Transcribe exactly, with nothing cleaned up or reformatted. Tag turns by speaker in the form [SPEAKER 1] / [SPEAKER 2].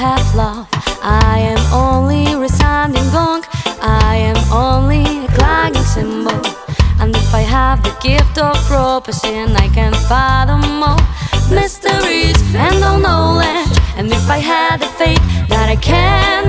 [SPEAKER 1] have love, I am only resounding gong. I am only a clanging cymbal. And if I have the gift of prophecy, I can fathom all mysteries and all knowledge. And if I had the faith that I can